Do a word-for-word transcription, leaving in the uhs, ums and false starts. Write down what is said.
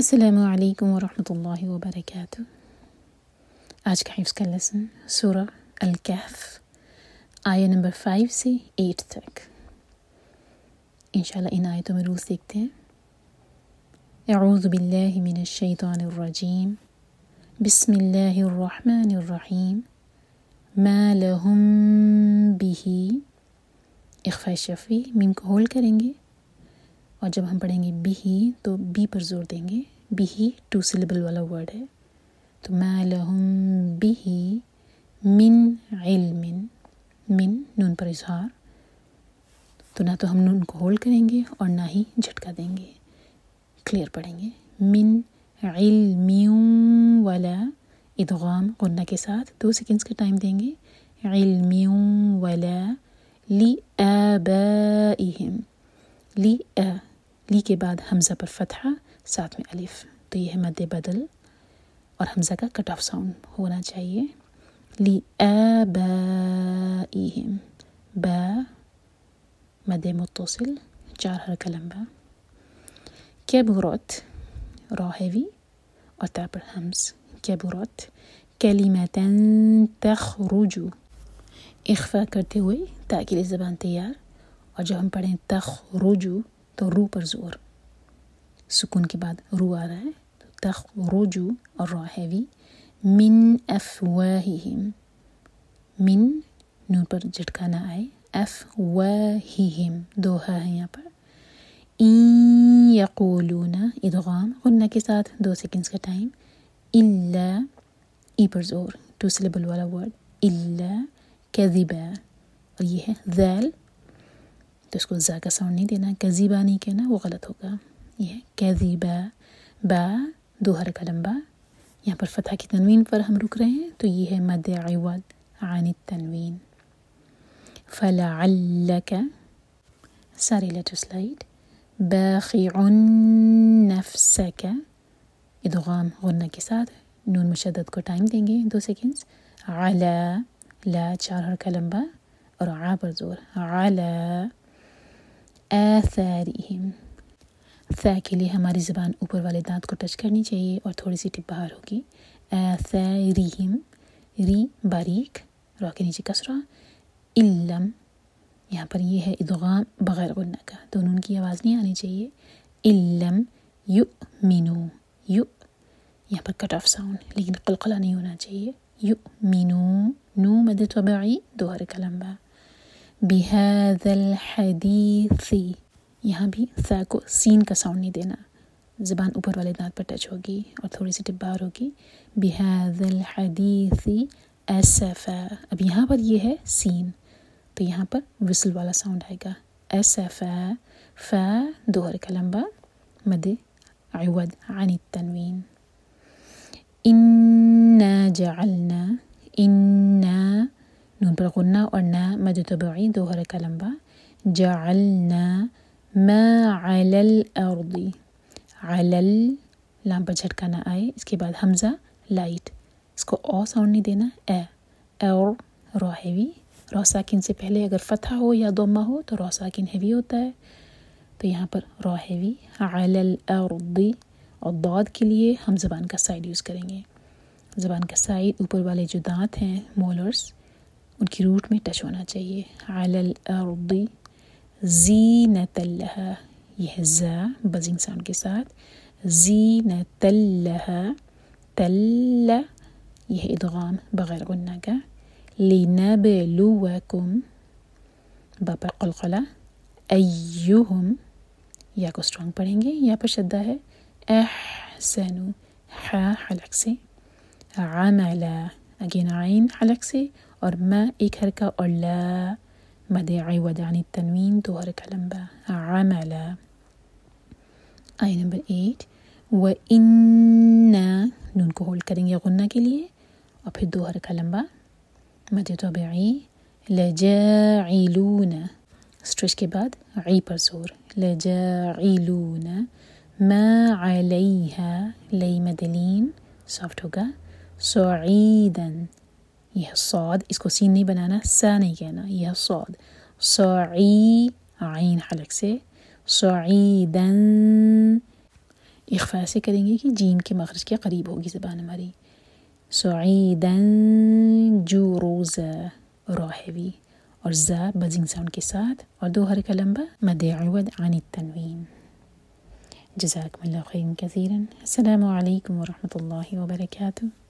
السلام علیکم ورحمۃ اللہ وبرکاتہ۔ آج کا حفظ کا لیسن سورہ الکہف آیہ نمبر فائیو سے ایٹ تک۔ انشاءاللہ ان آیتوں میں روز دیکھتے ہیں۔ اعوذ باللہ من الشیطان الرجیم، بسم اللہ الرحمن الرحیم۔ ما لہم بہ، اخفاء شفوی، میم کو ہولڈ کریں گے، اور جب ہم پڑھیں گے بھی تو بی پر زور دیں گے۔ بھی ٹو سلیبل والا ورڈ ہے، تو ما لہم بھی من علم، من نون پر اظہار، تو نہ تو ہم نون کو ہولڈ کریں گے اور نہ ہی جھٹکا دیں گے، کلیئر پڑھیں گے۔ من علم ولا، ادغام غنہ کے ساتھ دو سیکنڈز کا ٹائم دیں گے۔ علم ولا لآبائہم، لی آ، لی کے بعد حمزہ پر فتحہ، ساتھ میں الف، تو یہ ہے مد بدل اور حمزہ کا کٹ آف ساؤنڈ ہونا چاہیے۔ لآبائہم، با مد متصل، چار حرکہ لمبا۔ کبرت، را ہیوی اور تا پر حمز، کبرت کلمۃ تخرج، اخفاء کرتے ہوئے تا کے لیے زبان تیار، اور جب ہم پڑھیں تخرج تو رو پر زور، سکون کے بعد رو آ رہا ہے، تو تخرج اور را ہیوی۔ من افواہہم، من نون پر جھٹکا نہ آئے، افواہہم دو ہا ہے یہاں پر۔ ان یقولون، ادغام غنہ کے ساتھ دو سیکنڈز کا ٹائم۔ الا، ای پر زور، ٹو سلیبل والا ورڈ، الا کذبا، اور یہ ہے ذال، تو اس کو زا کا ساؤنڈ نہیں دینا، کذبا نہیں کہنا، وہ غلط ہوگا۔ یہ ہے کذبا، با دو حرکہ لمبا، یہاں پر فتح کی تنوین پر ہم رک رہے ہیں، تو یہ ہے مد عوض عن التنوین۔ فلعلک، سارے لیٹر سلائڈ۔ باخع نفسک، ادغام غنہ کے ساتھ نون مشدد کو ٹائم دیں گے دو سیکنڈز۔ علی، لا چار حرکہ لمبا اور عا پر زور، علی آثارہم، ثا کے لیے ہماری زبان اوپر والے دانت کو ٹچ کرنی چاہیے اور تھوڑی سی ٹپ باہر ہوگی۔ آثارہم، ری باریک، را کے نیچے کسرہ۔ علم، یہاں پر یہ ہے ادغام بغیر غنہ کا، تو نون کی آواز نہیں آنی چاہیے۔ علم یؤمنو، یو یہاں پر کٹ آف ساؤنڈ، لیکن قلقلہ نہیں ہونا چاہیے۔ یؤمنو، نو مد طبعی دو حرکہ لمبا۔ بہذا الحدیث، یہاں بھی ثا کو سین کا ساؤنڈ نہیں دینا، زبان اوپر والے دانت پر ٹچ ہوگی اور تھوڑی سی ٹپ باہر ہوگی۔ بہذا الحدیث اسفا، اب یہاں پر یہ ہے سین، تو یہاں پر وصل والا ساؤنڈ آئے گا۔ اسفا، فا دو حرکہ لمبا، مد عوض عن التنوین۔ انا جعلنا، انا نون پر غنہ اور نا مد طبعی دو حرکہ لمبا۔ جعلنا ما علی الارض، علی لام پر جھٹکا نہ آئے، اس کے بعد حمزہ لائٹ، اس کو او ساؤنڈ نہیں دینا، اے، اور را ہیوی، را ساکن سے پہلے اگر فتحہ ہو یا ضمہ ہو تو را ساکن ہیوی ہوتا ہے، تو یہاں پر را ہیوی۔ علی الارض، اور ضاد کے لیے ہم زبان کا سائڈ یوز کریں گے، زبان کا سائڈ اوپر والے جو دانت ہیں مولرز، ان کی روٹ میں ٹچ ہونا چاہیے۔ علی الارض زینۃ لہا، یہ ہے زا بزنگ ساؤنڈ کے ساتھ، زینۃ لہا، تل یہ ہے ادغام بغیر غنہ کا۔ لنبلوکم، با پر قلقلہ، ایہم، یا کو اسٹرانگ پڑھیں گے، یا پر شدہ ہے۔ احسنو، حا حلق سے، عملا اگین عین حلق سے، اور ما ایک حرکہ اور لا مد عوض عن التنوین دو حرکہ لمبا۔ عملا، آیہ نمبر ایٹ۔ وَإِنَّا، نون کو ہولڈ کریں گے غنہ کے لیے اور پھر دو حرکہ لمبا مد طبعی۔ لجاعلون، اسٹریچ کے بعد عی پر زور، لجاعلون ما علیہا، لئی مد لین سافٹ ہوگا۔ صعیداً، یہ صاد، اس کو سین نہیں بنانا، سا نہیں کہنا، یہ صاد، صعی عین حلق سے، صعیداً اخفاء سے کریں گے کہ جیم کے مخرج کے قریب ہوگی زبان ہماری. صعیداً جروزا را ہیوی اور زا بزنگ ساؤنڈ کے ساتھ اور دو حرکہ لمبا مد عوض عن التنوین. جزاکم اللہ خیرا کثیرا. السلام علیکم ورحمۃ اللہ وبرکاتہ.